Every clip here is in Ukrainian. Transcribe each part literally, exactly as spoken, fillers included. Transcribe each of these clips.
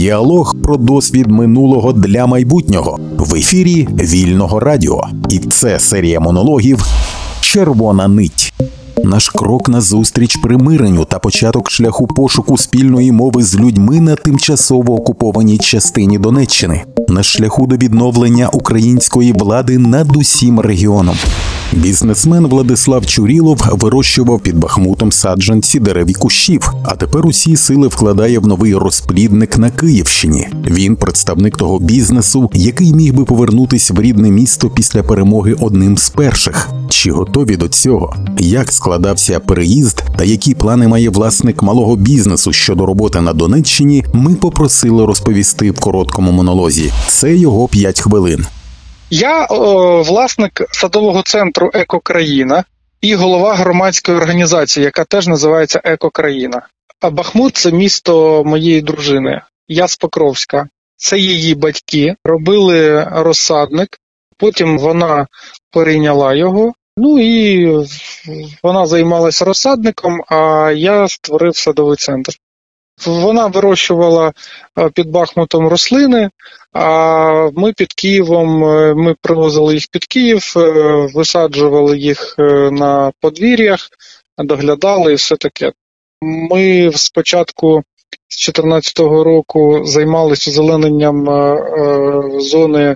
Діалог про досвід минулого для майбутнього в ефірі Вільного радіо. І це серія монологів «Червона нить». Наш крок назустріч примиренню та початок шляху пошуку спільної мови з людьми на тимчасово окупованій частині Донеччини. На шляху до відновлення української влади над усім регіоном. Бізнесмен Владислав Чурілов вирощував під Бахмутом саджанці дерев і кущів, а тепер усі сили вкладає в новий розплідник на Київщині. Він представник того бізнесу, який міг би повернутись в рідне місто після перемоги одним з перших. Чи готові до цього? Як складався переїзд та які плани має власник малого бізнесу щодо роботи на Донеччині, ми попросили розповісти в короткому монолозі. Це його п'ять хвилин. Я о, власник садового центру «Екокраїна» і голова громадської організації, яка теж називається «Екокраїна». А Бахмут – це місто моєї дружини. Я з Покровська. Це її батьки. Робили розсадник, потім вона перейняла його. Ну і вона займалася розсадником, а я створив садовий центр. Вона вирощувала під Бахмутом рослини, а ми під Києвом, ми привозили їх під Київ, висаджували їх на подвір'ях, доглядали і все таке. Ми спочатку з чотирнадцятого року займалися озелененням зони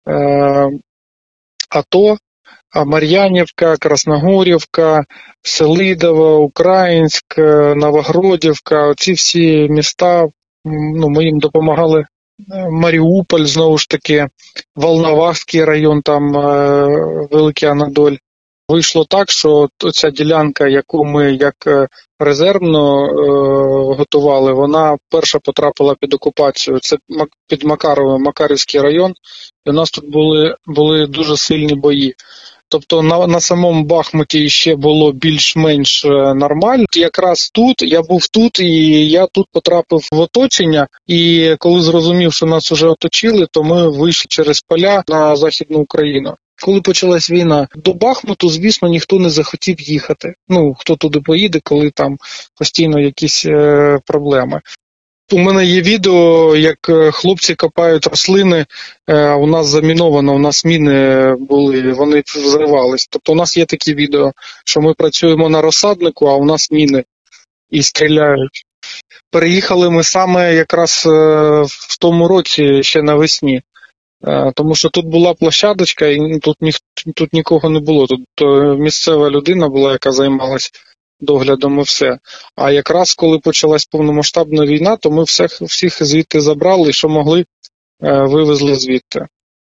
АТО, Мар'янівка, Красногорівка, Селидово, Українськ, Новогродівка. Оці всі міста, ну, ми їм допомагали. Маріуполь, знову ж таки, Волновахський район, там Великий Анадоль. Вийшло так, що ця ділянка, яку ми як резервно е, готували, вона перша потрапила під окупацію. Це під Макаровим, Макарівський район, і у нас тут були, були дуже сильні бої. Тобто на, на самому Бахмуті ще було більш-менш нормально. Якраз тут, я був тут, і я тут потрапив в оточення, і коли зрозумів, що нас вже оточили, то ми вийшли через поля на Західну Україну. Коли почалась війна, до Бахмуту, звісно, ніхто не захотів їхати. Ну, хто туди поїде, коли там постійно якісь е, проблеми. У мене є відео, як хлопці копають рослини, е, у нас заміновано, у нас міни були, вони взривались. Тобто у нас є такі відео, що ми працюємо на розсаднику, а у нас міни і стріляють. Переїхали ми саме якраз е, в тому році, ще навесні. Тому що тут була площадочка, і тут, ні, тут нікого не було. Тут місцева людина була, яка займалась доглядом і все. А якраз коли почалась повномасштабна війна, то ми всіх, всіх звідти забрали, що могли, вивезли звідти.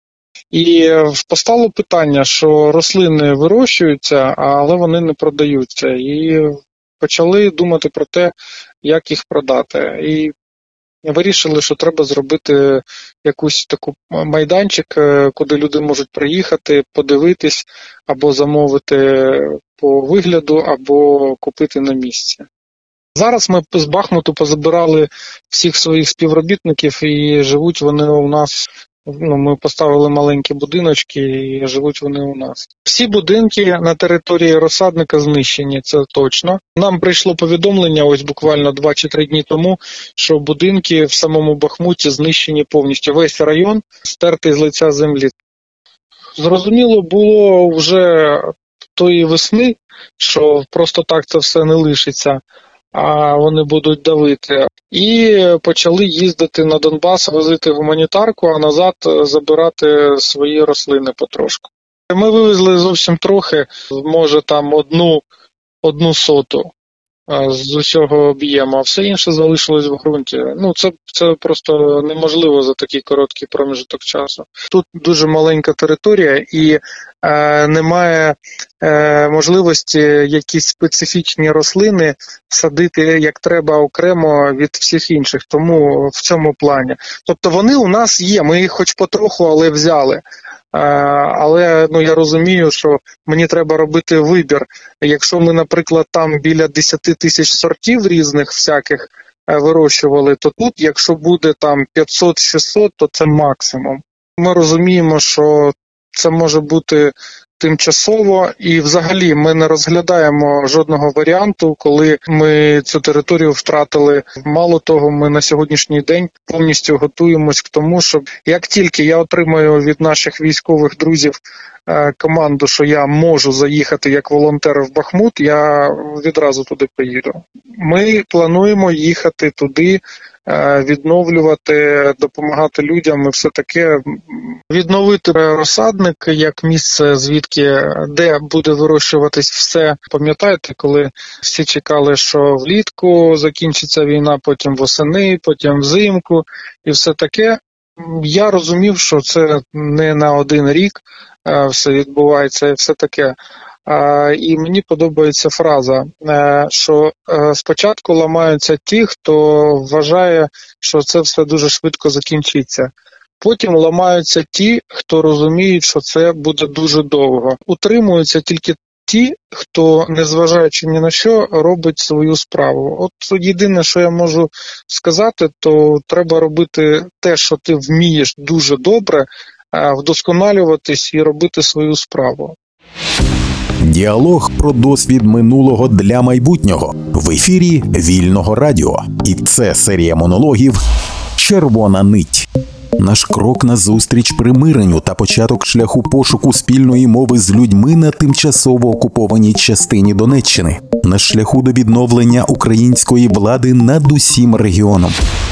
І постало питання, що рослини вирощуються, але вони не продаються. І почали думати про те, як їх продати. І вирішили, що треба зробити якусь таку майданчик, куди люди можуть приїхати, подивитись, або замовити по вигляду, або купити на місці. Зараз ми з Бахмуту позабирали всіх своїх співробітників, і живуть вони у нас. Ну, ми поставили маленькі будиночки, і живуть вони у нас. Всі будинки на території розсадника знищені, це точно. Нам прийшло повідомлення, ось буквально два чи три дні тому, що будинки в самому Бахмуті знищені повністю. Весь район стертий з лиця землі. Зрозуміло було вже тої весни, що просто так це все не лишиться, а вони будуть давити. І почали їздити на Донбас, возити гуманітарку, а назад забирати свої рослини потрошку. Ми вивезли зовсім трохи, може там одну, одну соту з усього об'єму, а все інше залишилось в ґрунті. Ну, це, це просто неможливо за такий короткий проміжок часу. Тут дуже маленька територія і е, немає е, можливості якісь специфічні рослини садити як треба окремо від всіх інших, тому в цьому плані. Тобто вони у нас є, ми їх хоч потроху, але взяли. Але ну, я розумію, що мені треба робити вибір. Якщо ми, наприклад, там біля десять тисяч сортів різних всяких вирощували, то тут, якщо буде там п'ятсот-шістсот, то це максимум. Ми розуміємо, що це може бути тимчасово, і взагалі ми не розглядаємо жодного варіанту, коли ми цю територію втратили. Мало того, ми на сьогоднішній день повністю готуємось к тому, щоб як тільки я отримаю від наших військових друзів команду, що я можу заїхати як волонтер в Бахмут, я відразу туди поїду. Ми плануємо їхати туди, відновлювати, допомагати людям і все таке. Відновити розсадник як місце, звідки, де буде вирощуватись все. Пам'ятаєте, коли всі чекали, що влітку закінчиться війна, потім восени, потім взимку і все таке. Я розумів, що це не на один рік все відбувається і все таке. І мені подобається фраза, що спочатку ламаються ті, хто вважає, що це все дуже швидко закінчиться. Потім ламаються ті, хто розуміють, що це буде дуже довго. Утримуються тільки ті, хто, незважаючи ні на що, робить свою справу. От єдине, що я можу сказати, то треба робити те, що ти вмієш дуже добре, вдосконалюватись і робити свою справу. Діалог про досвід минулого для майбутнього в ефірі Вільного радіо. І це серія монологів «Червона нить». Наш крок назустріч примиренню та початок шляху пошуку спільної мови з людьми на тимчасово окупованій частині Донеччини. На шляху до відновлення української влади над усім регіоном.